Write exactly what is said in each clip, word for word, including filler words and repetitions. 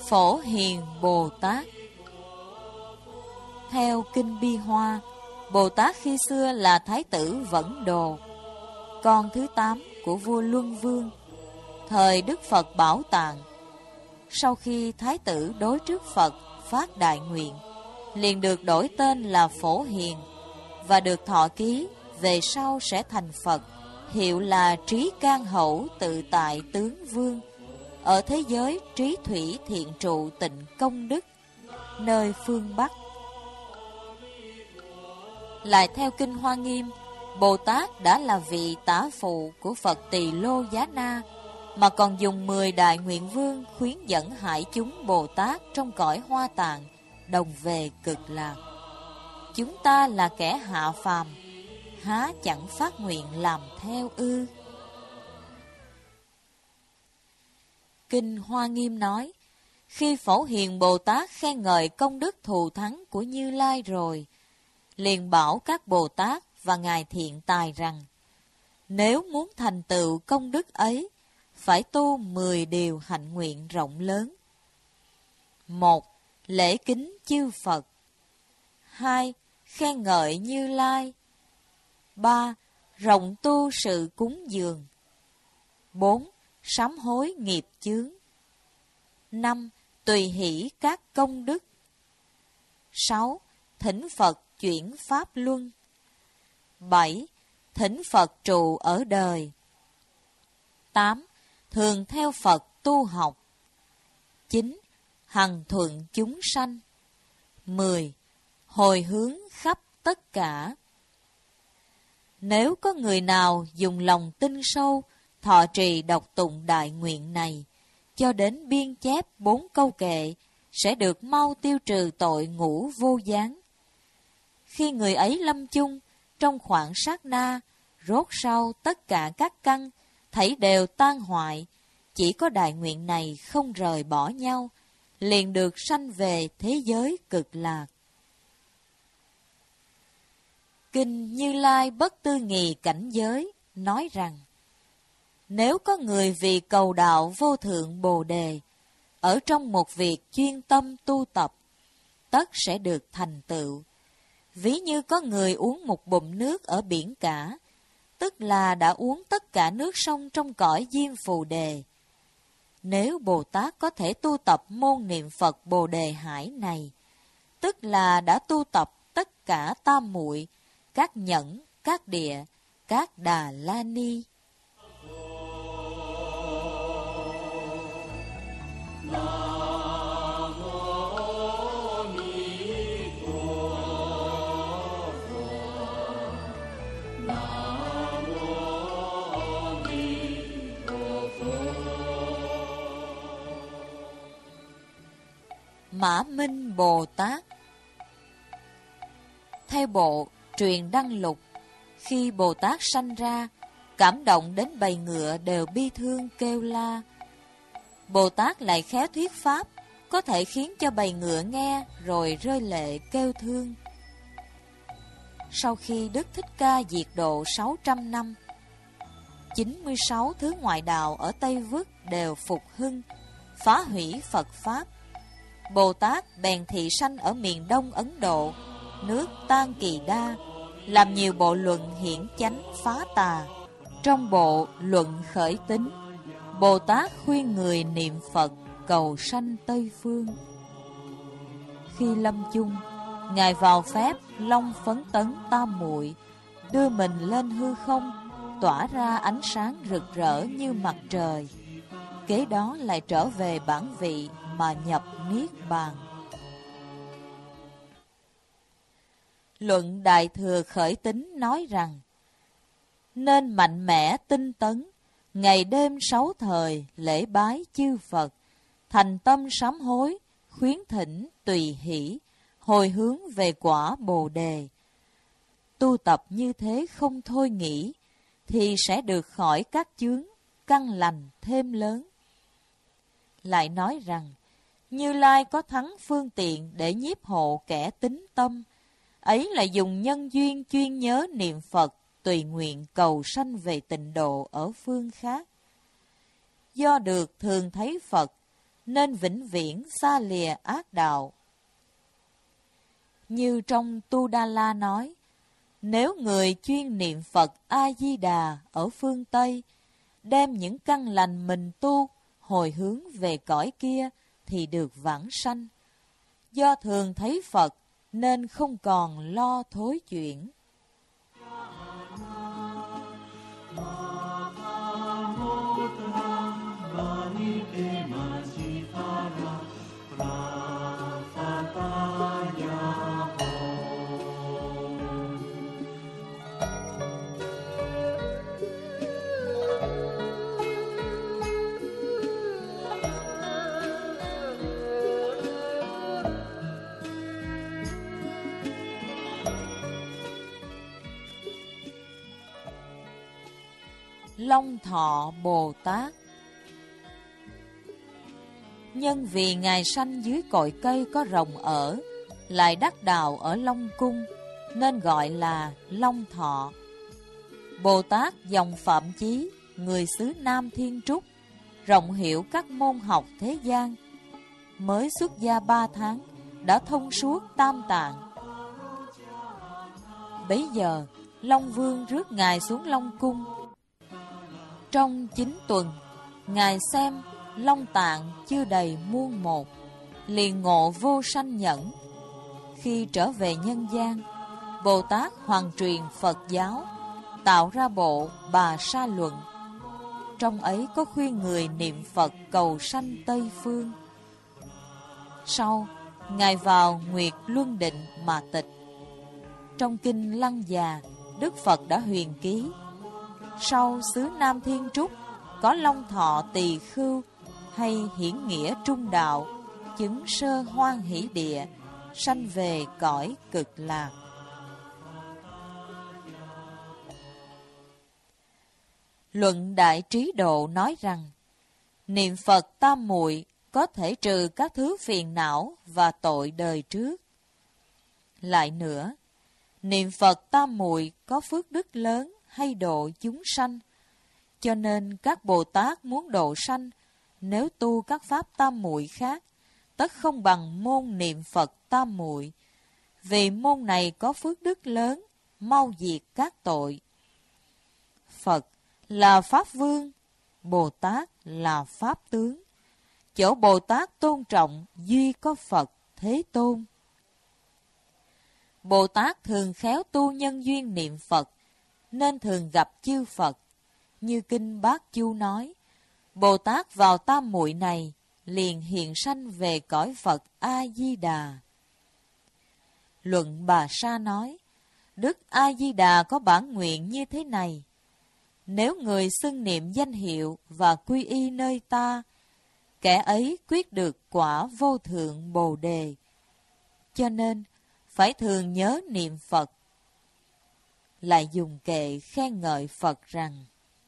Phổ Hiền Bồ Tát. Theo Kinh Bi Hoa, Bồ Tát khi xưa là Thái tử Vẫn Đồ, con thứ tám của vua Luân Vương, thời Đức Phật Bảo Tàng. Sau khi Thái tử đối trước Phật phát đại nguyện, liền được đổi tên là Phổ Hiền và được thọ ký về sau sẽ thành Phật, hiệu là Trí Can Hậu Tự Tại Tướng Vương, ở thế giới Trí Thủy Thiện Trụ Tịnh Công Đức, nơi phương Bắc. Lại theo Kinh Hoa Nghiêm, Bồ Tát đã là vị tả phụ của Phật Tỳ Lô Giá Na, mà còn dùng mười đại nguyện vương khuyến dẫn hải chúng Bồ Tát trong cõi Hoa Tạng đồng về Cực Lạc. Chúng ta là kẻ hạ phàm, há chẳng phát nguyện làm theo ư? Kinh Hoa Nghiêm nói, khi Phổ Hiền Bồ Tát khen ngợi công đức thù thắng của Như Lai rồi, liền bảo các Bồ Tát và Ngài Thiện Tài rằng, nếu muốn thành tựu công đức ấy, phải tu mười điều hạnh nguyện rộng lớn. Một, lễ kính chư Phật. Hai, khen ngợi Như Lai. Ba, rộng tu sự cúng dường. Bốn, sám hối nghiệp chướng. Năm, tùy hỷ các công đức. Sáu, thỉnh Phật chuyển pháp luân. Bảy, thỉnh Phật trụ ở đời. Tám, thường theo Phật tu học. Chín, hằng thuận chúng sanh. Mười, hồi hướng khắp tất cả. Nếu có người nào dùng lòng tin sâu, thọ trì đọc tụng đại nguyện này, cho đến biên chép bốn câu kệ, sẽ được mau tiêu trừ tội ngũ vô gián. Khi người ấy lâm chung, trong khoảng sát na, rốt sau tất cả các căn, thảy đều tan hoại, chỉ có đại nguyện này không rời bỏ nhau, liền được sanh về thế giới Cực Lạc. Kinh Như Lai Bất Tư Nghì Cảnh Giới nói rằng, nếu có người vì cầu đạo vô thượng Bồ Đề, ở trong một việc chuyên tâm tu tập, tất sẽ được thành tựu. Ví như có người uống một bụng nước ở biển cả, tức là đã uống tất cả nước sông trong cõi Diêm Phù Đề. Nếu Bồ Tát có thể tu tập môn niệm Phật Bồ Đề Hải này, tức là đã tu tập tất cả tam muội, các nhẫn, các địa, các đà la ni. Mã Minh Bồ Tát. Theo bộ Truyền Đăng Lục, khi Bồ Tát sanh ra, cảm động đến bầy ngựa đều bi thương kêu la. Bồ Tát lại khéo thuyết pháp, có thể khiến cho bầy ngựa nghe rồi rơi lệ kêu thương. Sau khi Đức Thích Ca diệt độ sáu trăm năm, chín mươi sáu thứ ngoại đạo ở Tây Vức đều phục hưng, phá hủy Phật Pháp. Bồ Tát bèn thị sanh ở miền Đông Ấn Độ, nước Tan Kỳ Đa, làm nhiều bộ luận hiển chánh phá tà. Trong bộ Luận Khởi Tính, Bồ Tát khuyên người niệm Phật cầu sanh Tây Phương. Khi lâm chung, Ngài vào phép long phấn tấn tam muội, đưa mình lên hư không, tỏa ra ánh sáng rực rỡ như mặt trời. Kế đó lại trở về bản vị mà nhập Niết Bàn. Luận Đại Thừa Khởi Tính nói rằng, nên mạnh mẽ tinh tấn, ngày đêm sáu thời lễ bái chư Phật, thành tâm sám hối, khuyến thỉnh tùy hỷ, hồi hướng về quả Bồ Đề. Tu tập như thế không thôi nghỉ, thì sẽ được khỏi các chướng, căn lành thêm lớn. Lại nói rằng, Như Lai có thắng phương tiện để nhiếp hộ kẻ tín tâm, ấy là dùng nhân duyên chuyên nhớ niệm Phật, tùy nguyện cầu sanh về tịnh độ ở phương khác. Do được thường thấy Phật, nên vĩnh viễn xa lìa ác đạo. Như trong Tu Đa La nói, nếu người chuyên niệm Phật A-di-đà ở phương Tây, đem những căn lành mình tu, hồi hướng về cõi kia, thì được vãng sanh. Do thường thấy Phật, nên không còn lo thối chuyển. Long Thọ Bồ Tát. Nhân vì Ngài sanh dưới cội cây có rồng ở, lại đắc đạo ở Long Cung, nên gọi là Long Thọ. Bồ Tát dòng Phạm Chí, người xứ Nam Thiên Trúc, rộng hiểu các môn học thế gian. Mới xuất gia ba tháng, đã thông suốt tam tạng. Bấy giờ, Long Vương rước Ngài xuống Long Cung. Trong chín tuần, Ngài xem Long Tạng chưa đầy muôn một, liền ngộ vô sanh nhẫn. Khi trở về nhân gian, Bồ Tát hoàn truyền Phật giáo, tạo ra bộ Bà Sa Luận. Trong ấy có khuyên người niệm Phật cầu sanh Tây Phương. Sau, Ngài vào Nguyệt Luân Định mà tịch. Trong kinh Lăng Già, Đức Phật đã huyền ký: sau xứ Nam Thiên Trúc có Long Thọ Tỳ Khưu hay Hiển Nghĩa Trung Đạo, chứng sơ hoan hỷ địa, sanh về cõi Cực Lạc. Luận Đại Trí Độ nói rằng, niệm Phật tam muội có thể trừ các thứ phiền não và tội đời trước. Lại nữa, niệm Phật tam muội có phước đức lớn hay độ chúng sanh, cho nên các Bồ Tát muốn độ sanh, nếu tu các pháp tam muội khác, tất không bằng môn niệm Phật tam muội, vì môn này có phước đức lớn, mau diệt các tội. Phật là Pháp Vương, Bồ Tát là Pháp Tướng. Chỗ Bồ Tát tôn trọng, duy có Phật Thế Tôn. Bồ Tát thường khéo tu nhân duyên niệm Phật, nên thường gặp chư Phật. Như kinh Bát Chu nói, Bồ Tát vào tam muội này, liền hiện sanh về cõi Phật A-di-đà. Luận Bà Sa nói, Đức A-di-đà có bản nguyện như thế này: nếu người xưng niệm danh hiệu và quy y nơi ta, kẻ ấy quyết được quả vô thượng Bồ Đề. Cho nên, phải thường nhớ niệm Phật. Lại dùng kệ khen ngợi Phật rằng,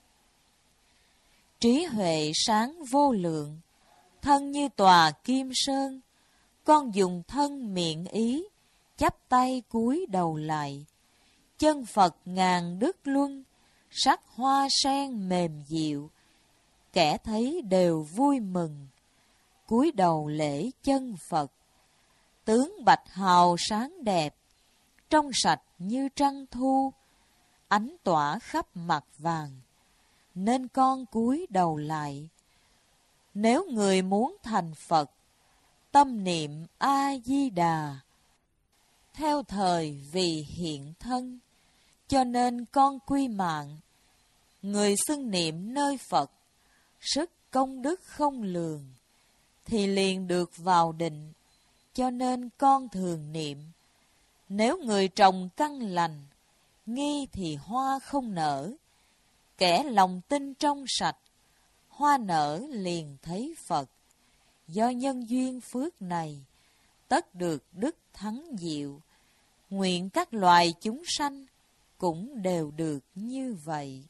trí huệ sáng vô lượng, thân như tòa kim sơn, con dùng thân miệng ý, chắp tay cúi đầu lại. Chân Phật ngàn đức luân, sắc hoa sen mềm dịu, kẻ thấy đều vui mừng, cúi đầu lễ chân Phật. Tướng bạch hào sáng đẹp, trong sạch như trăng thu, ánh tỏa khắp mặt vàng, nên con cúi đầu lại. Nếu người muốn thành Phật, tâm niệm A-di-đà, theo thời vì hiện thân, cho nên con quy mạng. Người xưng niệm nơi Phật, sức công đức không lường, thì liền được vào định, cho nên con thường niệm. Nếu người trồng căn lành, nghi thì hoa không nở. Kẻ lòng tin trong sạch, hoa nở liền thấy Phật. Do nhân duyên phước này, tất được đức thắng diệu. Nguyện các loài chúng sanh cũng đều được như vậy.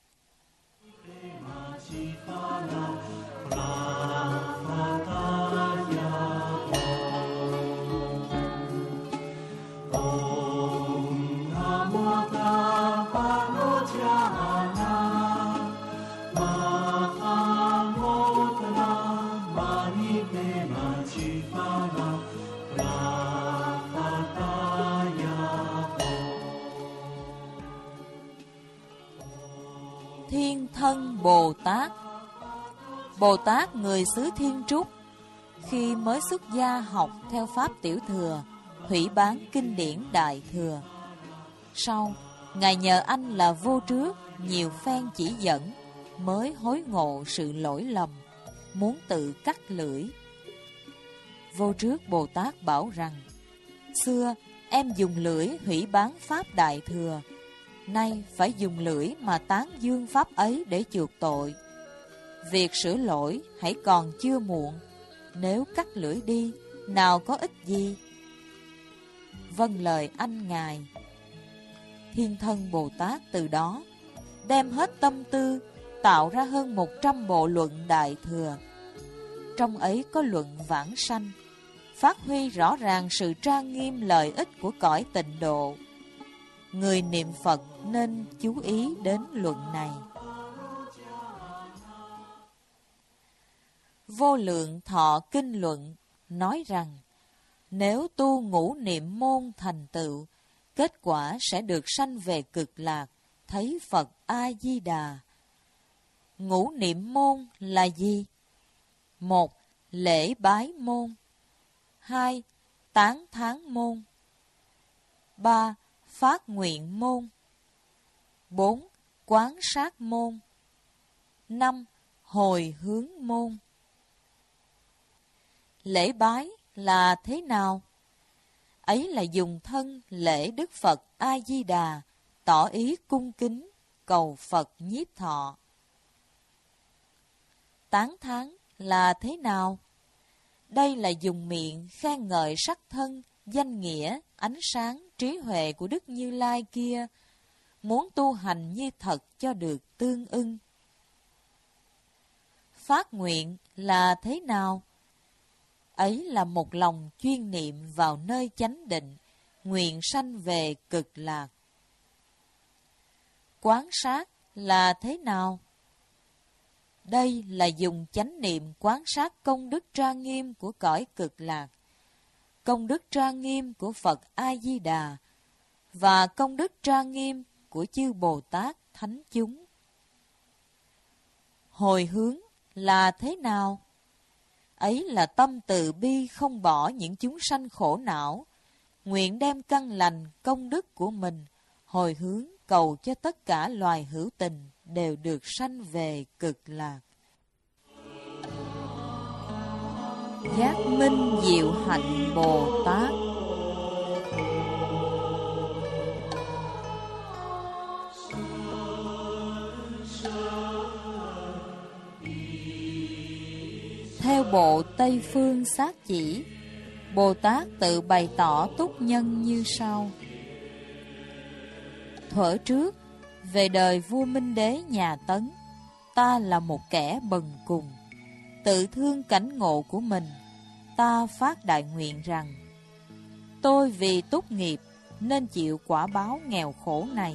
Mahamudra Manipena Thiên Thân Bồ Tát. Bồ Tát người xứ Thiên Trúc, khi mới xuất gia học theo pháp Tiểu Thừa, hủy bán kinh điển Đại Thừa. Sau, Ngài nhờ anh là Vô Trước nhiều phen chỉ dẫn, mới hối ngộ sự lỗi lầm, muốn tự cắt lưỡi. Vô Trước Bồ Tát bảo rằng: xưa em dùng lưỡi hủy bán pháp Đại Thừa, nay phải dùng lưỡi mà tán dương pháp ấy để chuộc tội. Việc sửa lỗi hãy còn chưa muộn, nếu cắt lưỡi đi, nào có ích gì. Vâng lời anh Ngài. Thiên Thân Bồ Tát từ đó đem hết tâm tư tạo ra hơn một trăm bộ luận Đại Thừa. Trong ấy có luận vãng sanh, phát huy rõ ràng sự trang nghiêm lợi ích của cõi tịnh độ. Người niệm Phật nên chú ý đến luận này. Vô Lượng Thọ Kinh Luận nói rằng, nếu tu ngũ niệm môn thành tựu, kết quả sẽ được sanh về cực lạc, thấy Phật A-di-đà. Ngũ niệm môn là gì? Một, lễ bái môn. Hai, tán thán môn. Ba, phát nguyện môn. Bốn, quán sát môn. Năm, hồi hướng môn. Lễ bái là thế nào? Ấy là dùng thân lễ Đức Phật A-di-đà, tỏ ý cung kính, cầu Phật nhiếp thọ. Tán thán là thế nào? Đây là dùng miệng khen ngợi sắc thân, danh nghĩa, ánh sáng, trí huệ của Đức Như Lai kia, muốn tu hành như thật cho được tương ưng. Phát nguyện là thế nào? Ấy là một lòng chuyên niệm vào nơi chánh định, nguyện sanh về cực lạc. Quán sát là thế nào? Đây là dùng chánh niệm quán sát công đức trang nghiêm của cõi cực lạc, công đức trang nghiêm của Phật A-di-đà và công đức trang nghiêm của chư Bồ Tát Thánh chúng. Hồi hướng là thế nào? Ấy là tâm từ bi không bỏ những chúng sanh khổ não, nguyện đem căn lành công đức của mình hồi hướng cầu cho tất cả loài hữu tình đều được sanh về cực lạc. Giác Minh Diệu Hạnh Bồ Tát. Theo bộ Tây Phương Sát Chỉ, Bồ Tát tự bày tỏ túc nhân như sau. Thuở trước, về đời vua Minh Đế nhà Tấn, ta là một kẻ bần cùng, tự thương cảnh ngộ của mình, ta phát đại nguyện rằng, tôi vì túc nghiệp nên chịu quả báo nghèo khổ này.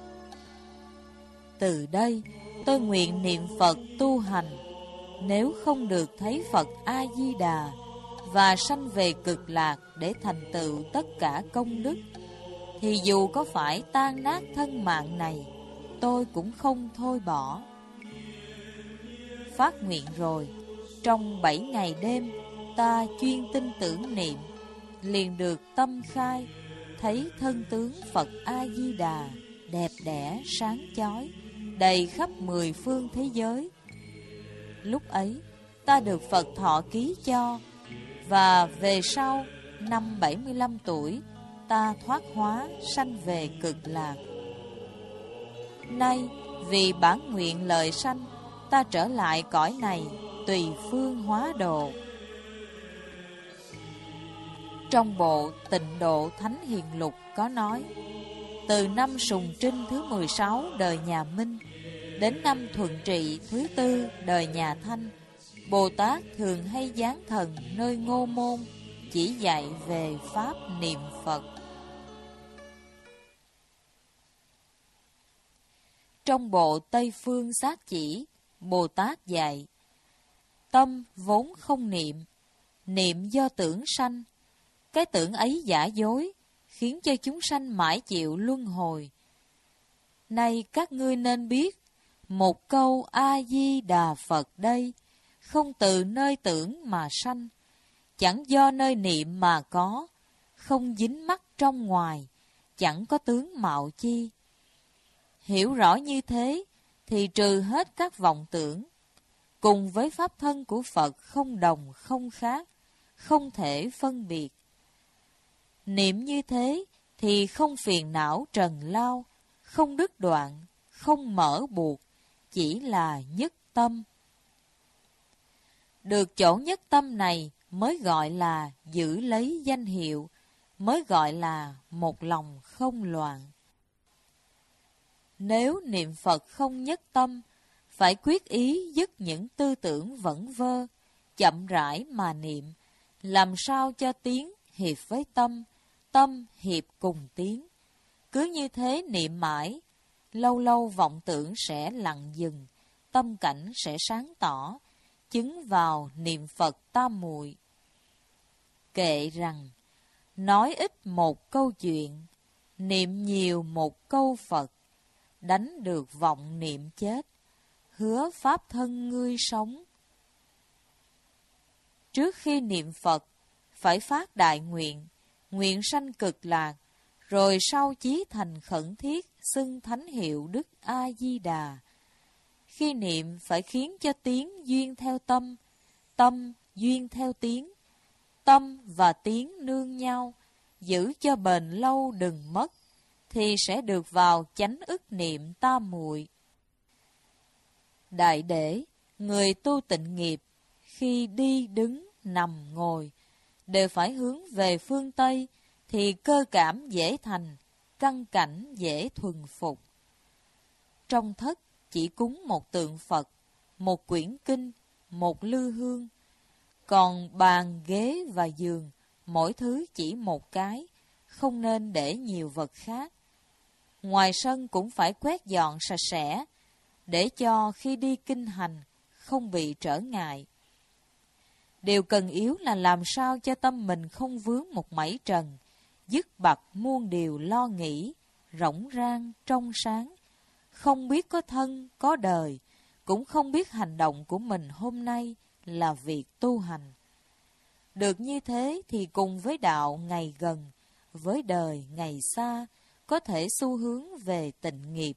Từ đây, tôi nguyện niệm Phật tu hành, nếu không được thấy Phật A-di-đà và sanh về cực lạc để thành tựu tất cả công đức, thì dù có phải tan nát thân mạng này, tôi cũng không thôi bỏ. Phát nguyện rồi, trong bảy ngày đêm, ta chuyên tin tưởng niệm, liền được tâm khai, thấy thân tướng Phật A-di-đà đẹp đẽ sáng chói, đầy khắp mười phương thế giới. Lúc ấy, ta được Phật thọ ký cho, và về sau, năm bảy mươi lăm tuổi, ta thoát hóa sanh về cực lạc. Nay, vì bản nguyện lợi sanh, ta trở lại cõi này, tùy phương hóa độ. Trong bộ Tịnh Độ Thánh Hiền Lục có nói, từ năm Sùng Trinh thứ mười sáu đời nhà Minh, đến năm Thuận Trị thứ tư đời nhà Thanh, Bồ Tát thường hay giáng thần nơi Ngô Môn, chỉ dạy về pháp niệm Phật. Trong bộ Tây Phương Sát Chỉ, Bồ Tát dạy, tâm vốn không niệm, niệm do tưởng sanh. Cái tưởng ấy giả dối, khiến cho chúng sanh mãi chịu luân hồi. Nay các ngươi nên biết, một câu A-di-đà Phật đây, không từ nơi tưởng mà sanh, chẳng do nơi niệm mà có, không dính mắc trong ngoài, chẳng có tướng mạo chi. Hiểu rõ như thế, thì trừ hết các vọng tưởng, cùng với pháp thân của Phật không đồng không khác, không thể phân biệt. Niệm như thế, thì không phiền não trần lao, không đứt đoạn, không mở buộc, chỉ là nhất tâm. Được chỗ nhất tâm này mới gọi là giữ lấy danh hiệu, mới gọi là một lòng không loạn. Nếu niệm Phật không nhất tâm, phải quyết ý dứt những tư tưởng vẩn vơ, chậm rãi mà niệm, làm sao cho tiếng hiệp với tâm, tâm hiệp cùng tiếng. Cứ như thế niệm mãi, lâu lâu vọng tưởng sẽ lặng dừng, tâm cảnh sẽ sáng tỏ, chứng vào niệm Phật tam muội. Kệ rằng, nói ít một câu chuyện, niệm nhiều một câu Phật, đánh được vọng niệm chết, hứa pháp thân ngươi sống. Trước khi niệm Phật, phải phát đại nguyện, nguyện sanh cực lạc, rồi sau chí thành khẩn thiết, xưng thánh hiệu Đức A-di-đà. Khi niệm phải khiến cho tiếng duyên theo tâm, tâm duyên theo tiếng, tâm và tiếng nương nhau, giữ cho bền lâu đừng mất, thì sẽ được vào chánh ức niệm tam muội. Đại để, người tu tịnh nghiệp, khi đi đứng, nằm, ngồi, đều phải hướng về phương Tây, thì cơ cảm dễ thành, căn cảnh dễ thuần phục. Trong thất chỉ cúng một tượng Phật, một quyển kinh, một lư hương. Còn bàn, ghế và giường, mỗi thứ chỉ một cái, không nên để nhiều vật khác. Ngoài sân cũng phải quét dọn sạch sẽ, để cho khi đi kinh hành không bị trở ngại. Điều cần yếu là làm sao cho tâm mình không vướng một mảy trần, dứt bặt muôn điều lo nghĩ, rỗng rang, trong sáng, không biết có thân, có đời, cũng không biết hành động của mình hôm nay là việc tu hành. Được như thế thì cùng với đạo ngày gần, với đời ngày xa, có thể xu hướng về tịnh nghiệp.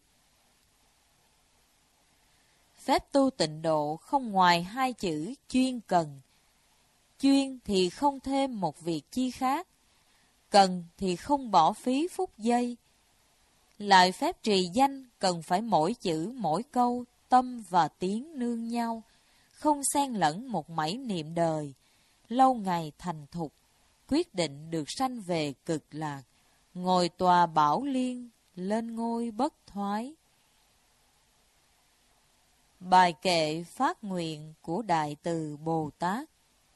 Phép tu tịnh độ không ngoài hai chữ chuyên cần. Chuyên thì không thêm một việc chi khác, cần thì không bỏ phí phút giây. Lại phép trì danh cần phải mỗi chữ mỗi câu, tâm và tiếng nương nhau, không xen lẫn một mảy niệm đời, lâu ngày thành thục, quyết định được sanh về cực lạc, ngồi tòa bảo liên, lên ngôi bất thoái. Bài kệ phát nguyện của Đại Từ Bồ Tát.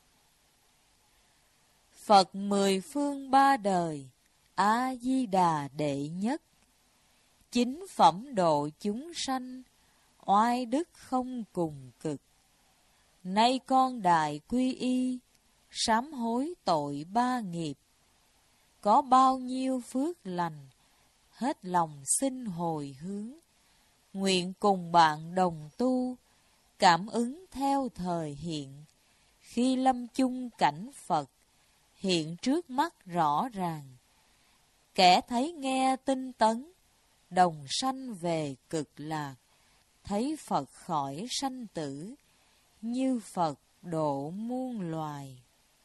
Phật mười phương ba đời, A-di-đà đệ nhất, chính phẩm độ chúng sanh, oai đức không cùng cực. Nay con đại quy y, sám hối tội ba nghiệp, có bao nhiêu phước lành, hết lòng xin hồi hướng. Nguyện cùng bạn đồng tu, cảm ứng theo thời hiện, khi lâm chung cảnh Phật, hiện trước mắt rõ ràng. Kẻ thấy nghe tinh tấn, đồng sanh về cực lạc, thấy Phật khỏi sanh tử, như Phật độ muôn loài.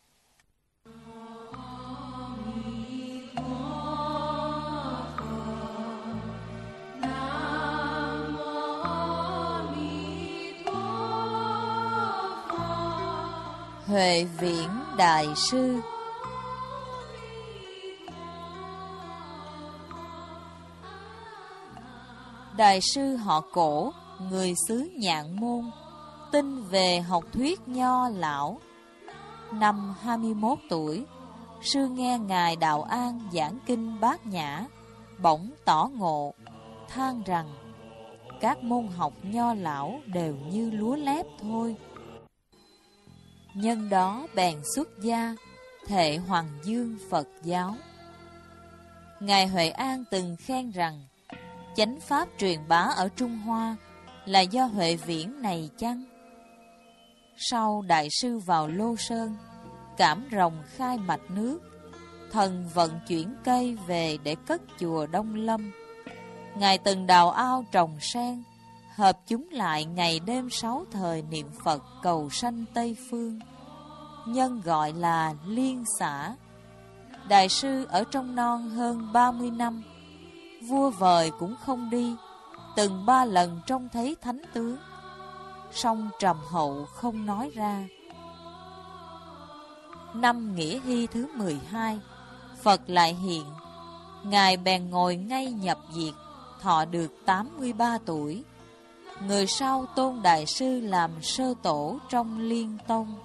Huệ Viễn Đại Sư. Đại sư họ Cổ, người xứ Nhạn Môn, tin về học thuyết nho lão. Năm hai mươi mốt tuổi, sư nghe Ngài Đạo An giảng kinh Bát Nhã, bỗng tỏ ngộ, than rằng các môn học nho lão đều như lúa lép thôi. Nhân đó bèn xuất gia, thệ Hoàng Dương Phật giáo. Ngài Huệ An từng khen rằng, chánh pháp truyền bá ở Trung Hoa, là do Huệ Viễn này chăng? Sau đại sư vào Lô Sơn, cảm rồng khai mạch nước, thần vận chuyển cây về để cất chùa Đông Lâm. Ngài từng đào ao trồng sen, hợp chúng lại ngày đêm sáu thời niệm Phật cầu sanh Tây Phương, nhân gọi là liên xã. Đại sư ở trong non hơn ba mươi năm, vua vời cũng không đi, từng ba lần trông thấy thánh tướng, song trầm hậu không nói ra. Năm Nghĩa Hy thứ mười hai, Phật lại hiện, Ngài bèn ngồi ngay nhập diệt, thọ được tám mươi ba tuổi. Người sau tôn đại sư làm sơ tổ trong Liên Tông.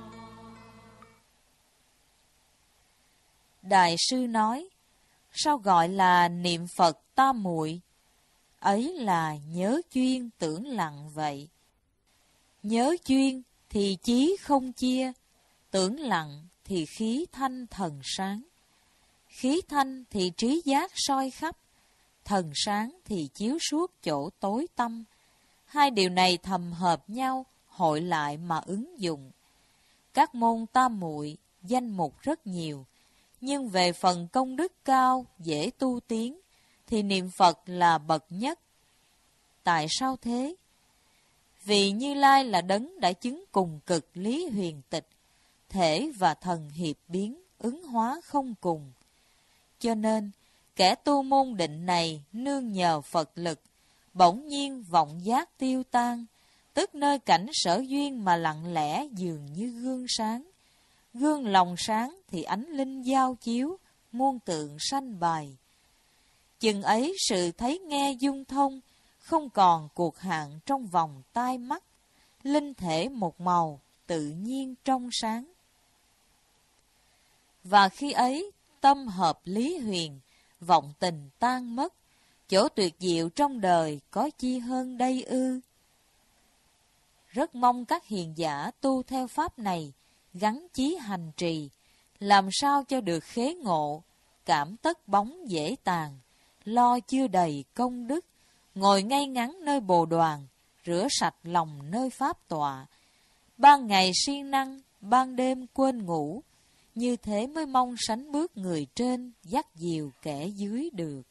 Đại sư nói, sao gọi là niệm Phật tam muội? Ấy là nhớ chuyên tưởng lặng vậy. Nhớ chuyên thì chí không chia, tưởng lặng thì khí thanh thần sáng. Khí thanh thì trí giác soi khắp, thần sáng thì chiếu suốt chỗ tối tăm. Hai điều này thầm hợp nhau, hội lại mà ứng dụng. Các môn tam muội danh mục rất nhiều, nhưng về phần công đức cao, dễ tu tiến, thì niệm Phật là bậc nhất. Tại sao thế? Vì Như Lai là đấng đã chứng cùng cực lý huyền tịch, thể và thần hiệp biến, ứng hóa không cùng. Cho nên, kẻ tu môn định này nương nhờ Phật lực, bỗng nhiên vọng giác tiêu tan, tức nơi cảnh sở duyên mà lặng lẽ dường như gương sáng. Gương lòng sáng thì ánh linh giao chiếu, muôn tượng sanh bài. Chừng ấy sự thấy nghe dung thông, không còn cuộc hạn trong vòng tai mắt, linh thể một màu, tự nhiên trong sáng. Và khi ấy, tâm hợp lý huyền, vọng tình tan mất, chỗ tuyệt diệu trong đời có chi hơn đây ư? Rất mong các hiền giả tu theo pháp này, gắn chí hành trì, làm sao cho được khế ngộ, cảm tất bóng dễ tàn, lo chưa đầy công đức, ngồi ngay ngắn nơi bồ đoàn, rửa sạch lòng nơi pháp tọa, ban ngày siêng năng, ban đêm quên ngủ, như thế mới mong sánh bước người trên, dắt dìu kẻ dưới được.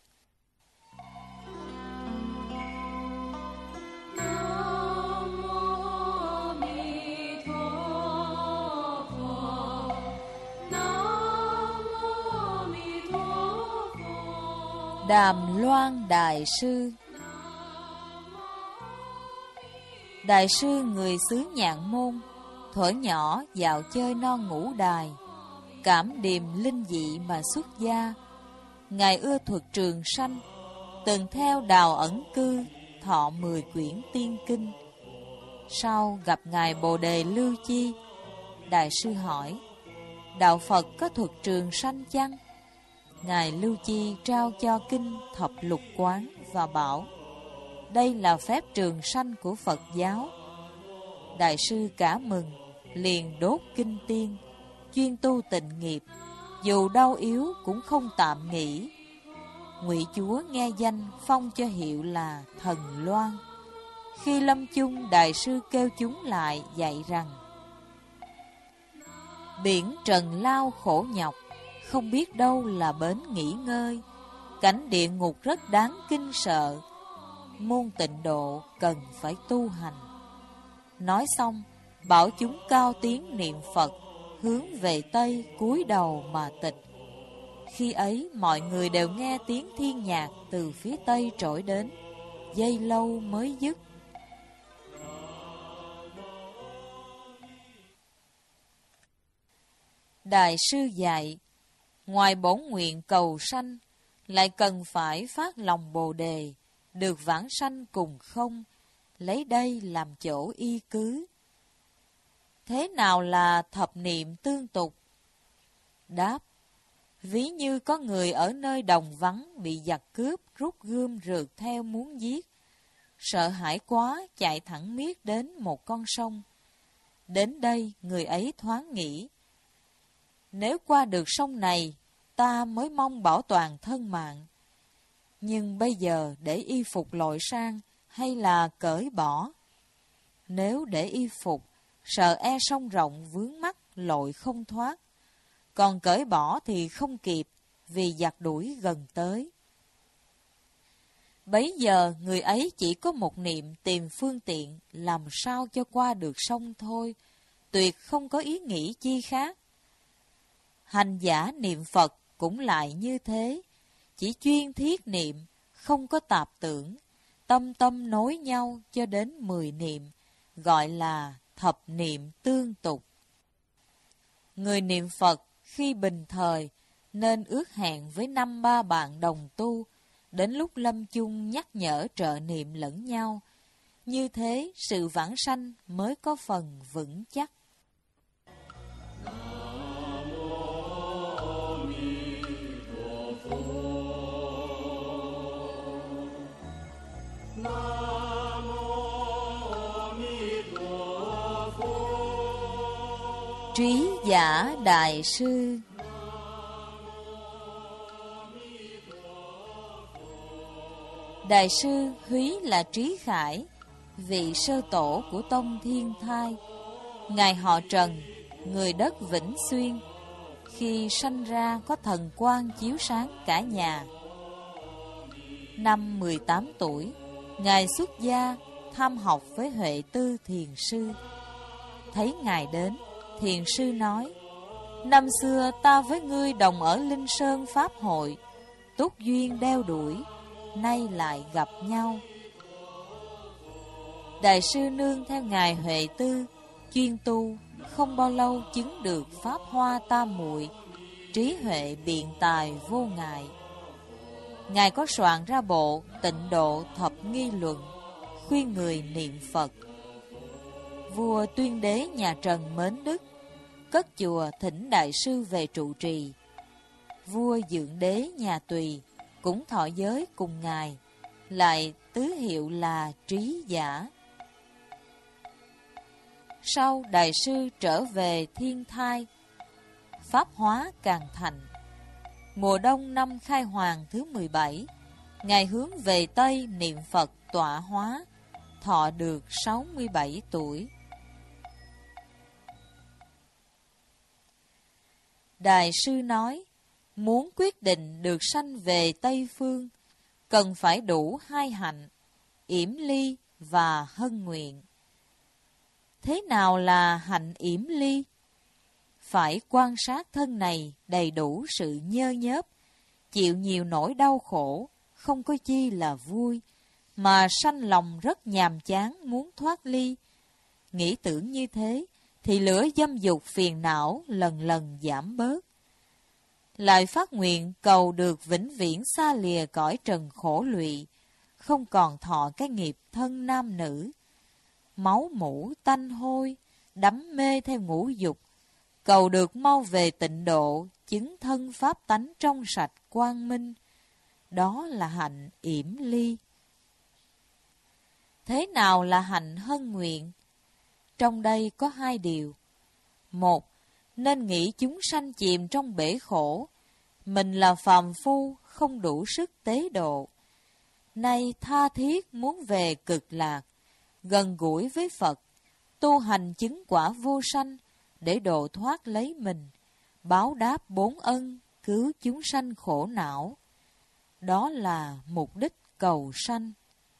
Đàm Loan Đại Sư. Đại sư người xứ Nhạn Môn, thuở nhỏ dạo chơi non ngũ đài, cảm điềm linh dị mà xuất gia. Ngài ưa thuật trường sanh, từng theo đào ẩn cư, thọ mười quyển tiên kinh. Sau gặp Ngài Bồ Đề Lưu Chi, Đại sư hỏi, đạo Phật có thuật trường sanh chăng? Ngài Lưu Chi trao cho kinh Thập Lục Quán và bảo, đây là phép trường sanh của Phật giáo. Đại sư cả mừng, liền đốt kinh tiên, chuyên tu tịnh nghiệp, dù đau yếu cũng không tạm nghỉ. Ngụy Chúa nghe danh phong cho hiệu là Thần Loan. Khi lâm chung, đại sư kêu chúng lại dạy rằng, biển trần lao khổ nhọc, không biết đâu là bến nghỉ ngơi. Cảnh địa ngục rất đáng kinh sợ, môn tịnh độ cần phải tu hành. Nói xong, bảo chúng cao tiếng niệm Phật, hướng về Tây cúi đầu mà tịch. Khi ấy mọi người đều nghe tiếng thiên nhạc từ phía Tây trỗi đến, giây lâu mới dứt. Đại sư dạy, ngoài bổn nguyện cầu sanh, lại cần phải phát lòng Bồ Đề, được vãng sanh cùng không, lấy đây làm chỗ y cứ. Thế nào là thập niệm tương tục? Đáp, ví như có người ở nơi đồng vắng bị giặc cướp rút gươm rượt theo muốn giết, sợ hãi quá chạy thẳng miết đến một con sông. Đến đây người ấy thoáng nghĩ, nếu qua được sông này, ta mới mong bảo toàn thân mạng. Nhưng bây giờ để y phục lội sang, hay là cởi bỏ? Nếu để y phục, sợ e sông rộng vướng mắt lội không thoát. Còn cởi bỏ thì không kịp, vì giặc đuổi gần tới. Bấy giờ người ấy chỉ có một niệm tìm phương tiện làm sao cho qua được sông thôi, tuyệt không có ý nghĩ chi khác. Hành giả niệm Phật cũng lại như thế, chỉ chuyên thiết niệm, không có tạp tưởng, tâm tâm nối nhau cho đến mười niệm, gọi là thập niệm tương tục. Người niệm Phật khi bình thời nên ước hẹn với năm ba bạn đồng tu, đến lúc lâm chung nhắc nhở trợ niệm lẫn nhau. Như thế sự vãng sanh mới có phần vững chắc. Trí giả đại sư. Đại sư Húy là Trí Khải, vị sơ tổ của tông Thiên Thai. Ngài họ Trần, người đất Vĩnh Xuyên. Khi sanh ra có thần quang chiếu sáng cả nhà. Năm mười tám tuổi, Ngài xuất gia tham học với Huệ Tư Thiền Sư. Thấy Ngài đến, Thiền Sư nói: năm xưa ta với ngươi đồng ở Linh Sơn Pháp hội, túc duyên đeo đuổi, nay lại gặp nhau. Đại sư nương theo Ngài Huệ Tư, chuyên tu, không bao lâu chứng được Pháp Hoa Tam Muội, trí huệ biện tài vô ngại. Ngài có soạn ra bộ Tịnh Độ Thập Nghi Luận, khuyên người niệm Phật. Vua Tuyên Đế nhà Trần mến Đức, cất chùa thỉnh đại sư về trụ trì. Vua Dượng Đế nhà Tùy cũng thọ giới cùng Ngài, lại tứ hiệu là Trí Giả. Sau đại sư trở về Thiên Thai, pháp hóa càng thành. Mùa đông năm Khai Hoàng thứ mười bảy, Ngài hướng về Tây niệm Phật tọa hóa, thọ được sáu mươi bảy tuổi. Đại sư nói, muốn quyết định được sanh về Tây Phương, cần phải đủ hai hạnh, yểm ly và hân nguyện. Thế nào là hạnh yểm ly? Phải quan sát thân này đầy đủ sự nhơ nhớp, chịu nhiều nỗi đau khổ, không có chi là vui, mà sanh lòng rất nhàm chán muốn thoát ly. Nghĩ tưởng như thế, thì lửa dâm dục phiền não lần lần giảm bớt. Lại phát nguyện cầu được vĩnh viễn xa lìa cõi trần khổ lụy, không còn thọ cái nghiệp thân nam nữ. Máu mủ tanh hôi, đắm mê theo ngũ dục, cầu được mau về tịnh độ, chứng thân pháp tánh trong sạch quang minh. Đó là hạnh yểm ly. Thế nào là hạnh hân nguyện? Trong đây có hai điều. Một, nên nghĩ chúng sanh chìm trong bể khổ, mình là phàm phu không đủ sức tế độ. Nay tha thiết muốn về cực lạc, gần gũi với Phật, tu hành chứng quả vô sanh để độ thoát lấy mình, báo đáp bốn ân, cứu chúng sanh khổ não. Đó là mục đích cầu sanh.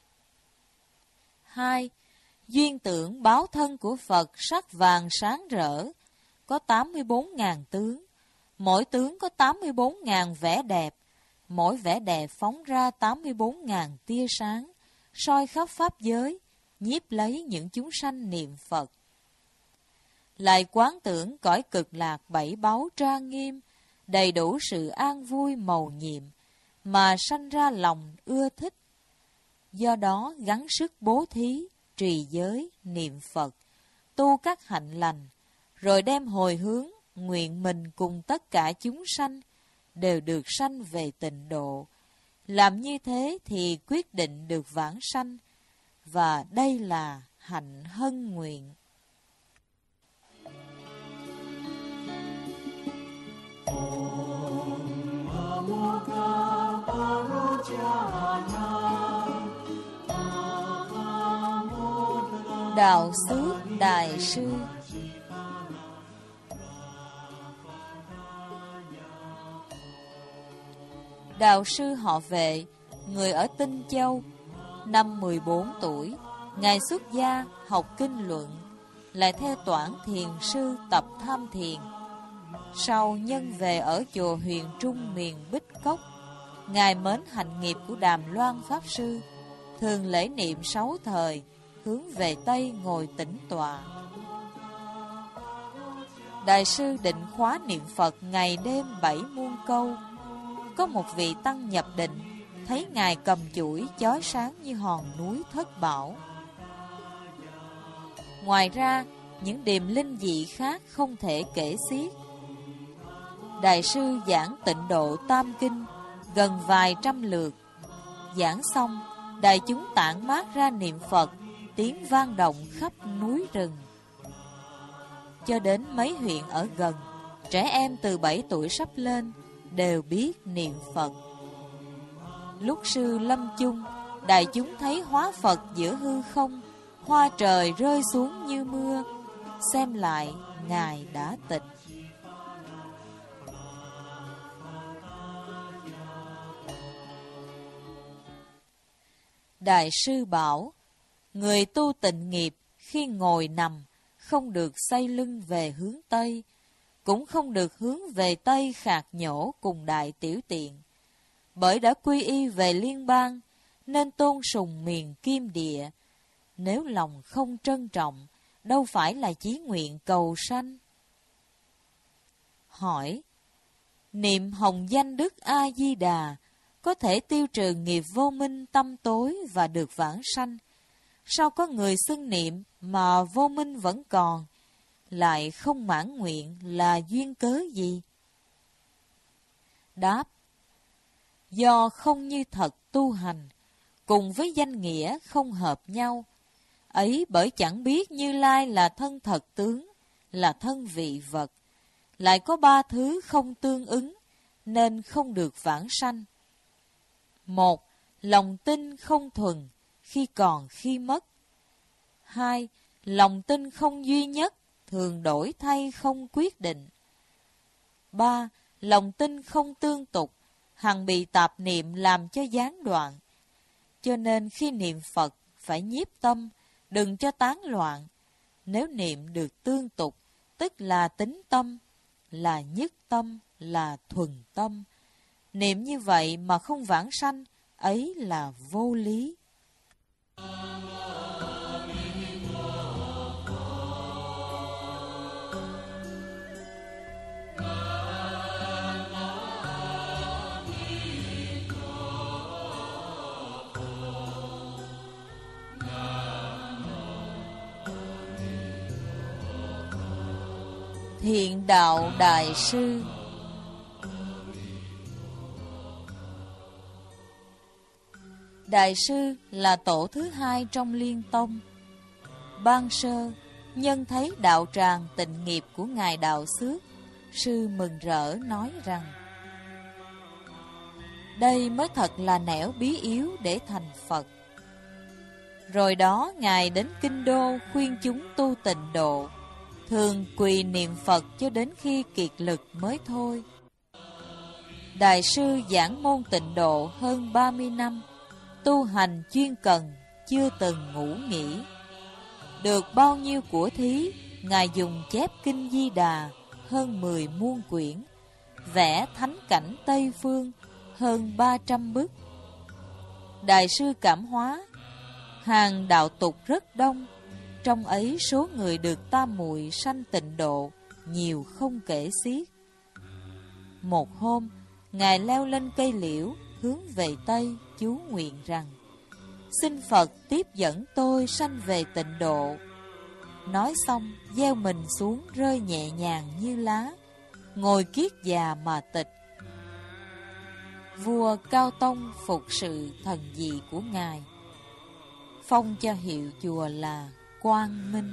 Hai, duyên tưởng báo thân của Phật sắc vàng sáng rỡ, có tám mươi bốn ngàn tướng, mỗi tướng có tám mươi bốn ngàn vẻ đẹp, mỗi vẻ đẹp phóng ra tám mươi bốn ngàn tia sáng, soi khắp pháp giới, nhiếp lấy những chúng sanh niệm Phật. Lại quán tưởng cõi cực lạc bảy báu trang nghiêm, đầy đủ sự an vui mầu nhiệm, mà sanh ra lòng ưa thích. Do đó gắng sức bố thí, trì giới, niệm Phật, tu các hạnh lành, rồi đem hồi hướng, nguyện mình cùng tất cả chúng sanh đều được sanh về tịnh độ. Làm như thế thì quyết định được vãng sanh, và đây là hạnh hân nguyện. Om Đạo Xước Đại Sư. Đạo sư họ Vệ, người ở Tinh Châu. Năm mười bốn tuổi, Ngài xuất gia học kinh luận, lại theo toản thiền sư tập tham thiền. Sau nhân về ở chùa Huyền Trung miền Bích Cốc. Ngài mến hạnh nghiệp của Đàm Loan Pháp Sư, thường lễ niệm sáu thời, hướng về Tây ngồi tĩnh tọa. Đại sư định khóa niệm Phật ngày đêm bảy muôn câu. Có một vị tăng nhập định, thấy Ngài cầm chuỗi chói sáng như hòn núi Thất Bảo. Ngoài ra, những điềm linh dị khác không thể kể xiết. Đại sư giảng Tịnh Độ Tam Kinh gần vài trăm lượt. Giảng xong, đại chúng tản mát ra niệm Phật, tiếng vang động khắp núi rừng. Cho đến mấy huyện ở gần, trẻ em từ bảy tuổi sắp lên đều biết niệm Phật. Lúc sư lâm chung, đại chúng thấy hóa Phật giữa hư không, hoa trời rơi xuống như mưa. Xem lại, Ngài đã tịch. Đại sư bảo, người tu tịnh nghiệp khi ngồi nằm không được xoay lưng về hướng Tây, cũng không được hướng về Tây khạc nhổ cùng đại tiểu tiện. Bởi đã quy y về liên bang, nên tôn sùng miền kim địa. Nếu lòng không trân trọng, đâu phải là chí nguyện cầu sanh. Hỏi, niệm hồng danh Đức A-di-đà có thể tiêu trừ nghiệp vô minh tâm tối và được vãng sanh. Sao có người xưng niệm mà vô minh vẫn còn, lại không mãn nguyện là duyên cớ gì? Đáp, do không như thật tu hành, cùng với danh nghĩa không hợp nhau. Ấy bởi chẳng biết Như Lai là thân thật tướng, là thân vị vật. Lại có ba thứ không tương ứng, nên không được vãng sanh. Một, lòng tin không thuần, khi còn khi mất. Hai, lòng tin không duy nhất, thường đổi thay không quyết định. Ba, lòng tin không tương tục, hằng bị tạp niệm làm cho gián đoạn. Cho nên khi niệm Phật phải nhiếp tâm, đừng cho tán loạn. Nếu niệm được tương tục, tức là tín tâm, là nhất tâm, là thuần tâm. Niệm như vậy mà không vãng sanh, ấy là vô lý. Thiện Đạo Đại Sư. Đại sư là tổ thứ hai trong Liên Tông. Ban sơ, nhân thấy đạo tràng tịnh nghiệp của Ngài Đạo Xước, sư mừng rỡ nói rằng, đây mới thật là nẻo bí yếu để thành Phật. Rồi đó Ngài đến Kinh Đô khuyên chúng tu tịnh độ, thường quỳ niệm Phật cho đến khi kiệt lực mới thôi. Đại sư giảng môn tịnh độ hơn ba mươi năm, tu hành chuyên cần, chưa từng ngủ nghỉ. Được bao nhiêu của thí, Ngài dùng chép Kinh Di Đà hơn mười muôn quyển, vẽ thánh cảnh Tây Phương hơn ba trăm bức. Đại sư cảm hóa, hàng đạo tục rất đông, trong ấy số người được tam muội sanh tịnh độ nhiều không kể xiết. Một hôm, Ngài leo lên cây liễu, hướng về Tây, chú nguyện rằng, xin Phật tiếp dẫn tôi sanh về tịnh độ. Nói xong, gieo mình xuống rơi nhẹ nhàng như lá, ngồi kiết già mà tịch. Vua Cao Tông phục sự thần dị của Ngài, phong cho hiệu chùa là Quang Minh.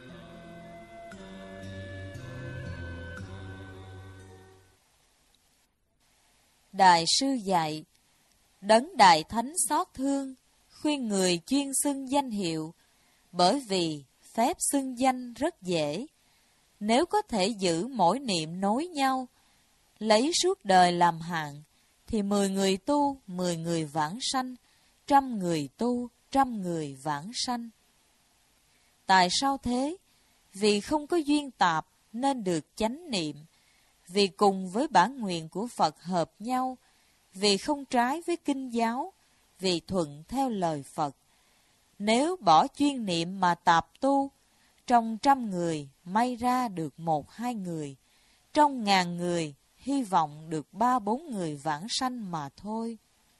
Đại sư dạy, đấng đại thánh xót thương, khuyên người chuyên xưng danh hiệu, bởi vì phép xưng danh rất dễ. Nếu có thể giữ mỗi niệm nối nhau, lấy suốt đời làm hạn, thì mười người tu, mười người vãng sanh, trăm người tu, trăm người vãng sanh. Tại sao thế? Vì không có duyên tạp nên được chánh niệm, vì cùng với bản nguyện của Phật hợp nhau, vì không trái với kinh giáo, vì thuận theo lời Phật. Nếu bỏ chuyên niệm mà tạp tu, trong trăm người may ra được một hai người, trong ngàn người hy vọng được ba bốn người vãng sanh mà thôi.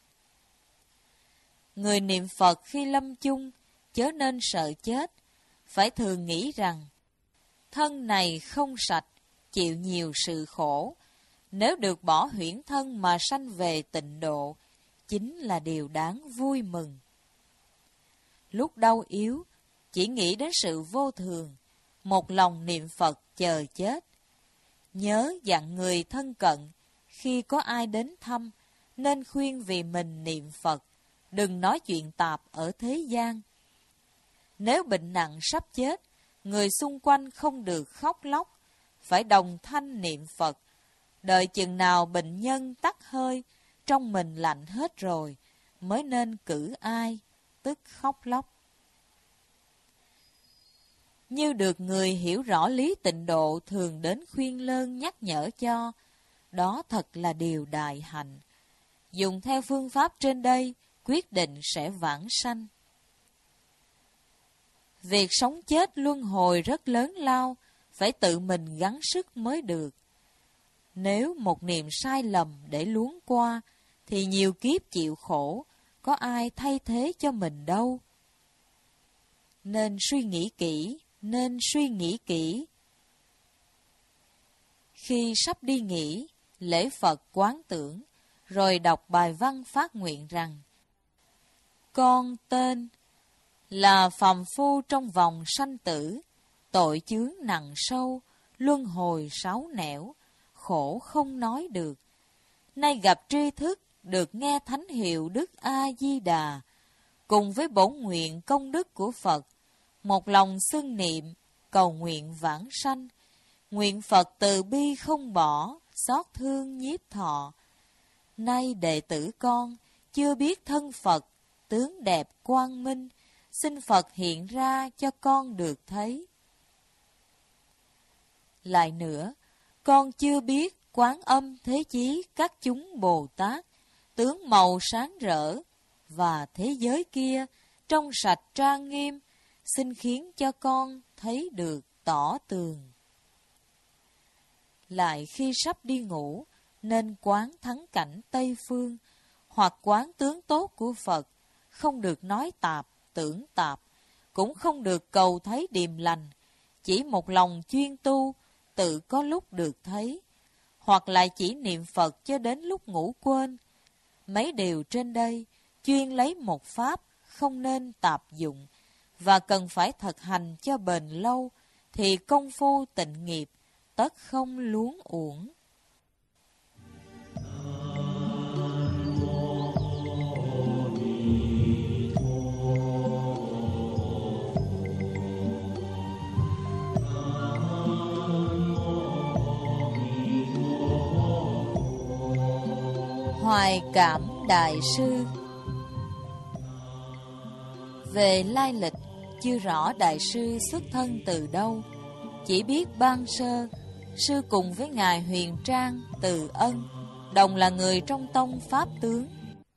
Người niệm Phật khi lâm chung chớ nên sợ chết, phải thường nghĩ rằng thân này không sạch, chịu nhiều sự khổ. Nếu được bỏ huyễn thân mà sanh về tịnh độ, chính là điều đáng vui mừng. Lúc đau yếu, chỉ nghĩ đến sự vô thường, một lòng niệm Phật chờ chết. Nhớ dặn người thân cận, khi có ai đến thăm, nên khuyên vì mình niệm Phật, đừng nói chuyện tạp ở thế gian. Nếu bệnh nặng sắp chết, người xung quanh không được khóc lóc, phải đồng thanh niệm Phật. Đợi chừng nào bệnh nhân tắt hơi, trong mình lạnh hết rồi, mới nên cử ai, tức khóc lóc. Như được người hiểu rõ lý tịnh độ thường đến khuyên lơn nhắc nhở cho, đó thật là điều đại hạnh. Dùng theo phương pháp trên đây, quyết định sẽ vãng sanh. Việc sống chết luân hồi rất lớn lao, phải tự mình gắng sức mới được. Nếu một niệm sai lầm để luống qua, thì nhiều kiếp chịu khổ, có ai thay thế cho mình đâu. Nên suy nghĩ kỹ, nên suy nghĩ kỹ. Khi sắp đi nghỉ, lễ Phật quán tưởng, rồi đọc bài văn phát nguyện rằng: con tên là phàm phu trong vòng sanh tử, tội chướng nặng sâu, luân hồi sáu nẻo, khổ không nói được. Nay gặp tri thức, được nghe thánh hiệu Đức A Di Đà, cùng với bổn nguyện công đức của Phật, một lòng xưng niệm, cầu nguyện vãng sanh. Nguyện Phật từ bi không bỏ, xót thương nhiếp thọ. Nay đệ tử con chưa biết thân Phật, tướng đẹp quang minh, xin Phật hiện ra cho con được thấy. Lại nữa, con chưa biết Quán Âm Thế Chí các chúng Bồ Tát, tướng màu sáng rỡ, và thế giới kia trong sạch trang nghiêm, xin khiến cho con thấy được tỏ tường. Lại khi sắp đi ngủ, nên quán thắng cảnh Tây Phương, hoặc quán tướng tốt của Phật, không được nói tạp, tưởng tạp, cũng không được cầu thấy điềm lành, chỉ một lòng chuyên tu, tự có lúc được thấy, hoặc lại chỉ niệm Phật cho đến lúc ngủ quên. Mấy điều trên đây, chuyên lấy một pháp, không nên tạp dụng, và cần phải thực hành cho bền lâu, thì công phu tịnh nghiệp, tất không luống uổng. Hoài Cảm Đại Sư. Về lai lịch, chưa rõ Đại Sư xuất thân từ đâu, chỉ biết ban sơ, Sư cùng với Ngài Huyền Trang, Từ Ân, đồng là người trong tông Pháp tướng.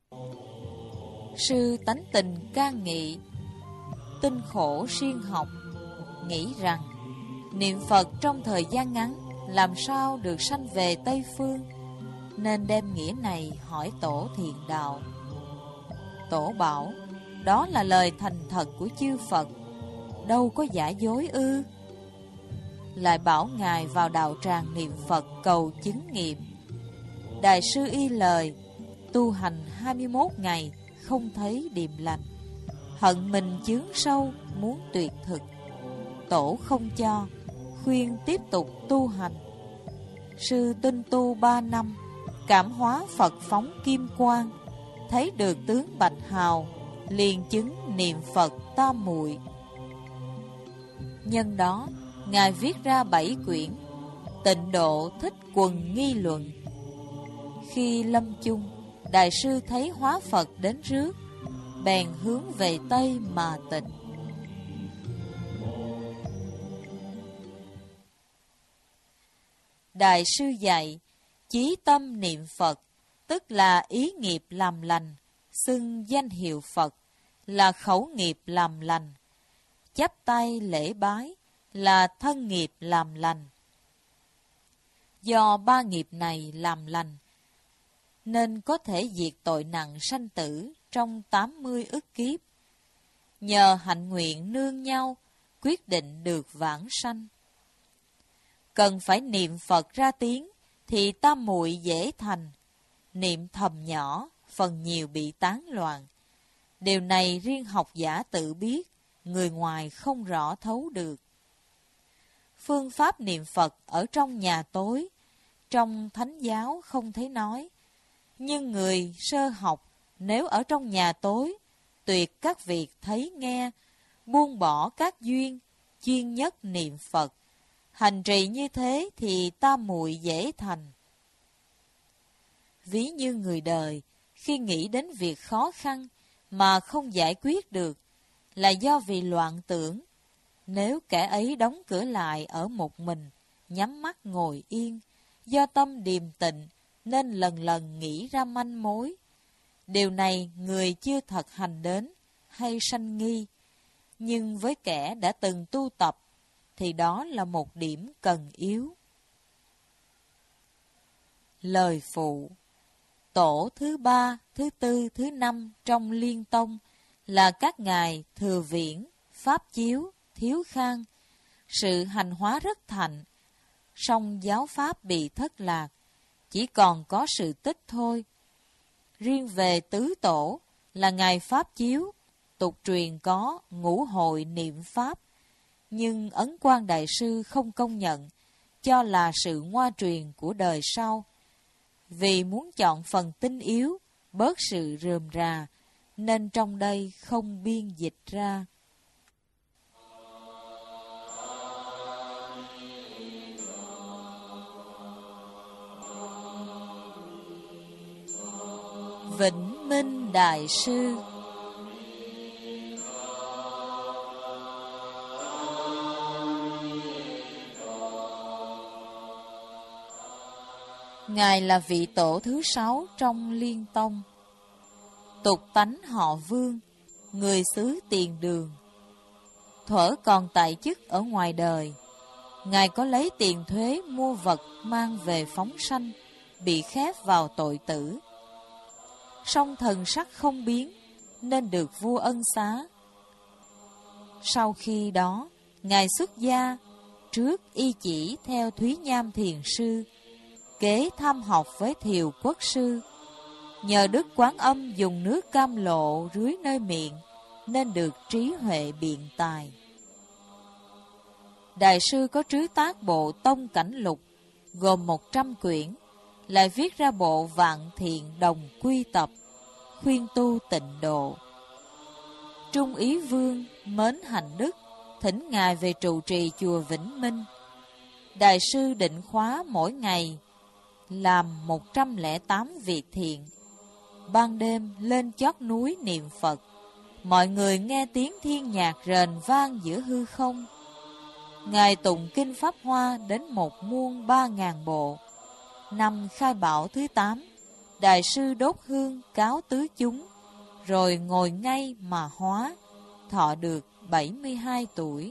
Sư tánh tình can nghị, tinh khổ siêng học, nghĩ rằng niệm Phật trong thời gian ngắn làm sao được sanh về Tây Phương, nên đem nghĩa này hỏi Tổ Thiện Đạo. Tổ bảo, đó là lời thành thật của chư Phật, đâu có giả dối ư. Lại bảo Ngài vào đạo tràng niệm Phật cầu chứng nghiệm. Đại sư y lời, tu hành hai mươi mốt ngày, không thấy điềm lành, hận mình chướng sâu, muốn tuyệt thực. Tổ không cho, khuyên tiếp tục tu hành. Sư tinh tu ba năm, cảm hóa Phật phóng kim quang, thấy được tướng bạch hào, liền chứng niệm Phật tam muội. Nhân đó, Ngài viết ra bảy quyển Tịnh Độ Thích Quần Nghi Luận. Khi lâm chung, Đại sư thấy hóa Phật đến rước, bèn hướng về Tây mà tịnh. Đại sư dạy, chí tâm niệm Phật, tức là ý nghiệp làm lành, xưng danh hiệu Phật, là khẩu nghiệp làm lành, chắp tay lễ bái, là thân nghiệp làm lành. Do ba nghiệp này làm lành, nên có thể diệt tội nặng sanh tử trong tám mươi ức kiếp. Nhờ hạnh nguyện nương nhau, quyết định được vãng sanh. Cần phải niệm Phật ra tiếng, thì tam muội dễ thành. Niệm thầm nhỏ, phần nhiều bị tán loạn. Điều này riêng học giả tự biết, người ngoài không rõ thấu được. Phương pháp niệm Phật ở trong nhà tối, trong thánh giáo không thấy nói. Nhưng người sơ học, nếu ở trong nhà tối, tuyệt các việc thấy nghe, buông bỏ các duyên, chuyên nhất niệm Phật. Hành trì như thế thì tam muội dễ thành. Ví như người đời, khi nghĩ đến việc khó khăn mà không giải quyết được, là do vì loạn tưởng. Nếu kẻ ấy đóng cửa lại ở một mình, nhắm mắt ngồi yên, do tâm điềm tịnh, nên lần lần nghĩ ra manh mối. Điều này người chưa thật hành đến, hay sanh nghi. Nhưng với kẻ đã từng tu tập, thì đó là một điểm cần yếu. Lời phụ: tổ thứ ba, thứ tư, thứ năm trong Liên Tông là các ngài Thừa Viễn, Pháp Chiếu, Thiếu Khang. Sự hành hóa rất thạnh, song giáo pháp bị thất lạc, chỉ còn có sự tích thôi. Riêng về tứ tổ là ngài Pháp Chiếu, tục truyền có ngũ hội niệm Pháp, nhưng Ấn Quang Đại Sư không công nhận, cho là sự ngoa truyền của đời sau. Vì muốn chọn phần tinh yếu, bớt sự rườm rà, nên trong đây không biên dịch ra. Vĩnh Minh Đại Sư. Ngài là vị tổ thứ sáu trong Liên Tông. Tục tánh họ Vương, người xứ Tiền Đường. Thuở còn tại chức ở ngoài đời, Ngài có lấy tiền thuế mua vật mang về phóng sanh, bị khép vào tội tử. Song thần sắc không biến, nên được vua ân xá. Sau khi đó, Ngài xuất gia, trước y chỉ theo Thúy Nham Thiền Sư, kế thăm học với Thiều Quốc Sư. Nhờ Đức Quán Âm dùng nước cam lộ rưới nơi miệng, nên được trí huệ biện tài. Đại sư có trứ tác bộ Tông Cảnh Lục, gồm một trăm quyển, lại viết ra bộ Vạn Thiện Đồng Quy Tập, khuyên tu tịnh độ. Trung Ý Vương mến hạnh đức, thỉnh Ngài về trụ trì chùa Vĩnh Minh. Đại sư định khóa mỗi ngày làm một trăm lẻ tám việc thiện. Ban đêm lên chót núi niệm Phật. Mọi người nghe tiếng thiên nhạc rền vang giữa hư không. Ngài tụng kinh Pháp Hoa đến một muôn ba ngàn bộ. Năm khai bảo thứ tám, Đại sư đốt hương cáo tứ chúng, rồi ngồi ngay mà hóa, thọ được bảy mươi hai tuổi.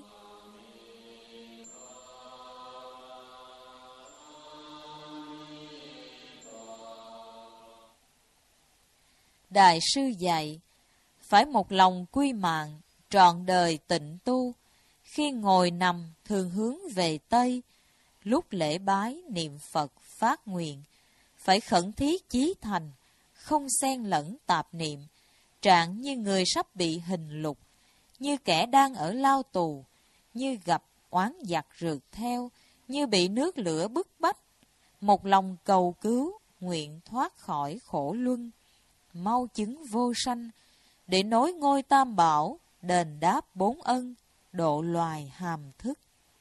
Đại sư dạy, phải một lòng quy mạng, trọn đời tịnh tu. Khi ngồi nằm thường hướng về Tây, lúc lễ bái niệm Phật phát nguyện, phải khẩn thiết chí thành, không xen lẫn tạp niệm, trạng như người sắp bị hình lục, như kẻ đang ở lao tù, như gặp oán giặc rượt theo, như bị nước lửa bức bách. Một lòng cầu cứu, nguyện thoát khỏi khổ luân, mau chứng vô sanh, để nối ngôi tam bảo, đền đáp bốn ân, độ loài hàm thức.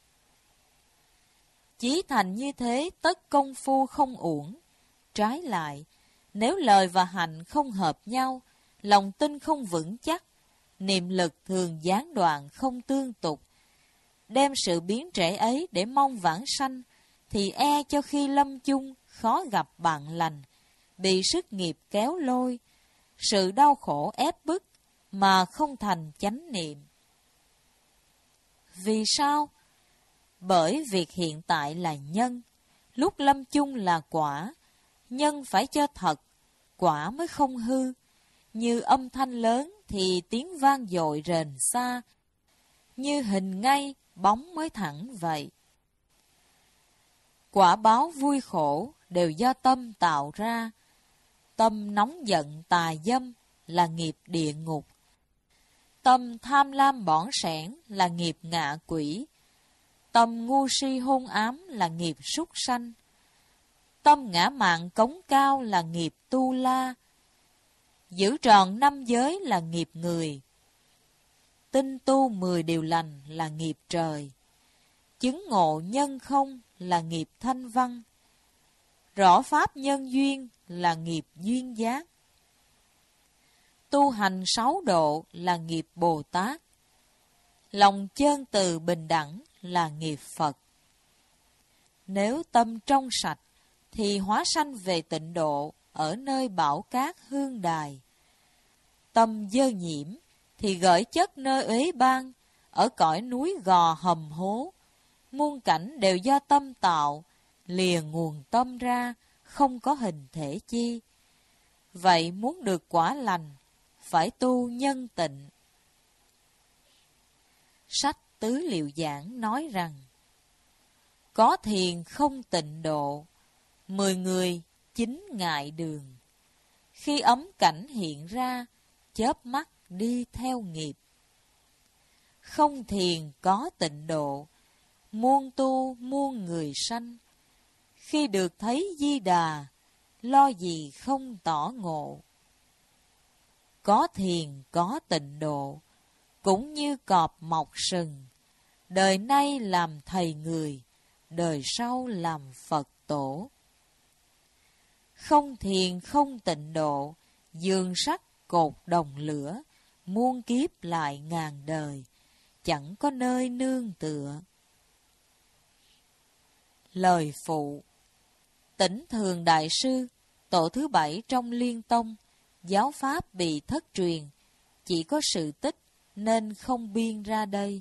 Chí thành như thế, tất công phu không uổng. Trái lại, nếu lời và hành không hợp nhau, lòng tin không vững chắc, niệm lực thường gián đoạn không tương tục, đem sự biến trễ ấy để mong vãng sanh, thì e cho khi lâm chung khó gặp bạn lành, bị sức nghiệp kéo lôi, sự đau khổ ép bức mà không thành chánh niệm. Vì sao? Bởi việc hiện tại là nhân, lúc lâm chung là quả. Nhân phải cho thật, quả mới không hư. Như âm thanh lớn thì tiếng vang dội rền xa, như hình ngay bóng mới thẳng vậy. Quả báo vui khổ đều do tâm tạo ra. Tâm nóng giận tà dâm là nghiệp địa ngục. Tâm tham lam bỏn sẻn là nghiệp ngạ quỷ. Tâm ngu si hôn ám là nghiệp súc sanh. Tâm ngã mạn cống cao là nghiệp tu la. Giữ tròn năm giới là nghiệp người. Tinh tu mười điều lành là nghiệp trời. Chứng ngộ nhân không là nghiệp thanh văn. Rõ pháp nhân duyên là nghiệp duyên giác. Tu hành sáu độ là nghiệp Bồ Tát. Lòng chơn từ bình đẳng là nghiệp Phật. Nếu tâm trong sạch thì hóa sanh về tịnh độ ở nơi bảo cát hương đài. Tâm dơ nhiễm thì gửi chất nơi uế bang, ở cõi núi gò hầm hố. Muôn cảnh đều do tâm tạo, lìa nguồn tâm ra, không có hình thể chi. Vậy muốn được quả lành, phải tu nhân tịnh. Sách Tứ Liệu Giảng nói rằng, có thiền không tịnh độ, mười người chín ngại đường. Khi ấm cảnh hiện ra, chớp mắt đi theo nghiệp. Không thiền có tịnh độ, muôn tu muôn người sanh. Khi được thấy Di Đà, lo gì không tỏ ngộ. Có thiền có tịnh độ, cũng như cọp mọc sừng. Đời nay làm thầy người, đời sau làm Phật tổ. Không thiền không tịnh độ, giường sắt cột đồng lửa, muôn kiếp lại ngàn đời, chẳng có nơi nương tựa. Lời phụ. Tỉnh Thường Đại Sư, tổ thứ bảy trong Liên Tông, giáo pháp bị thất truyền, chỉ có sự tích nên không biên ra đây.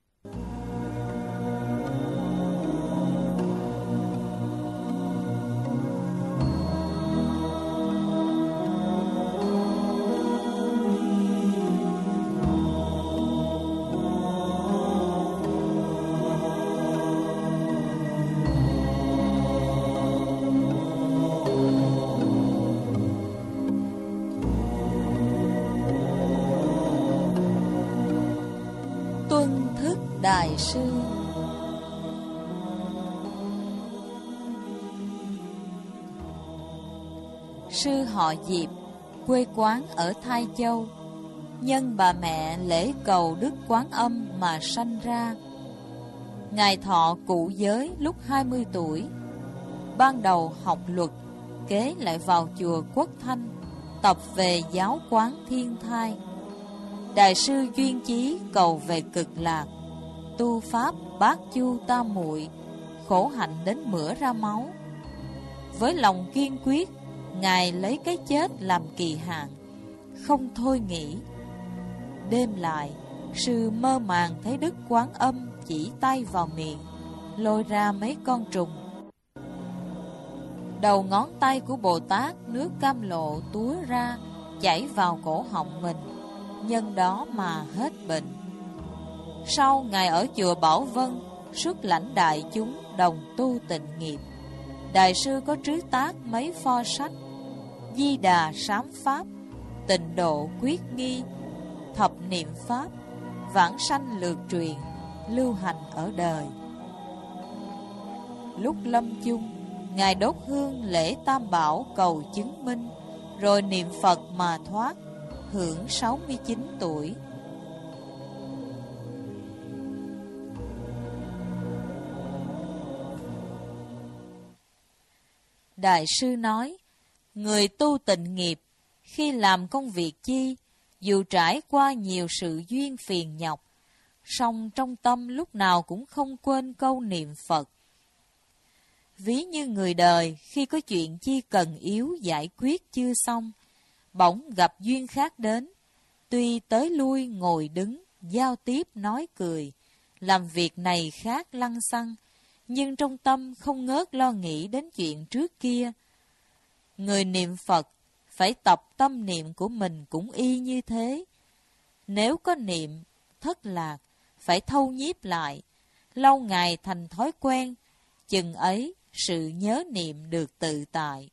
Tuân thức Đại Sư. Sư họ Diệp, quê quán ở Thái Châu. Nhân bà mẹ lễ cầu Đức Quán Âm mà sanh ra. Ngài thọ cụ giới lúc hai mươi tuổi. Ban đầu học luật, kế lại vào chùa Quốc Thanh, tập về giáo quán Thiên Thai. Đại sư duyên chí cầu về cực lạc, tu pháp bát chu tam muội, khổ hạnh đến mửa ra máu. Với lòng kiên quyết, Ngài lấy cái chết làm kỳ hạn, không thôi nghĩ. Đêm lại, sư mơ màng thấy Đức Quán Âm chỉ tay vào miệng, lôi ra mấy con trùng. Đầu ngón tay của Bồ Tát nước cam lộ túa ra, chảy vào cổ họng mình, nhân đó mà hết bệnh. Sau Ngài ở chùa Bảo Vân, xuất lãnh đại chúng đồng tu tịnh nghiệp. Đại sư có trứ tác mấy pho sách: Di Đà Sám Pháp, Tịnh Độ Quyết Nghi, Thập Niệm Pháp, Vãng Sanh Lược Truyền, lưu hành ở đời. Lúc lâm chung, Ngài đốt hương lễ Tam Bảo cầu chứng minh, rồi niệm Phật mà thoát, hưởng sáu mươi chín tuổi. Đại sư nói, người tu tịnh nghiệp, khi làm công việc chi, dù trải qua nhiều sự duyên phiền nhọc, song trong tâm lúc nào cũng không quên câu niệm Phật. Ví như người đời khi có chuyện chi cần yếu giải quyết chưa xong, bỗng gặp duyên khác đến, tuy tới lui ngồi đứng, giao tiếp nói cười, làm việc này khác lăng xăng, nhưng trong tâm không ngớt lo nghĩ đến chuyện trước kia. Người niệm Phật phải tập tâm niệm của mình cũng y như thế. Nếu có niệm thất lạc, phải thâu nhiếp lại, lâu ngày thành thói quen, chừng ấy sự nhớ niệm được tự tại.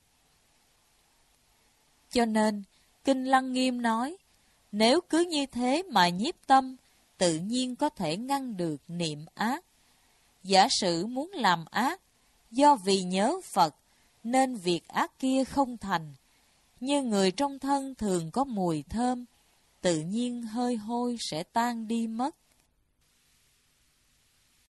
Cho nên, Kinh Lăng Nghiêm nói, nếu cứ như thế mà nhiếp tâm, tự nhiên có thể ngăn được niệm ác. Giả sử muốn làm ác, do vì nhớ Phật, nên việc ác kia không thành. Như người trong thân thường có mùi thơm, tự nhiên hơi hôi sẽ tan đi mất.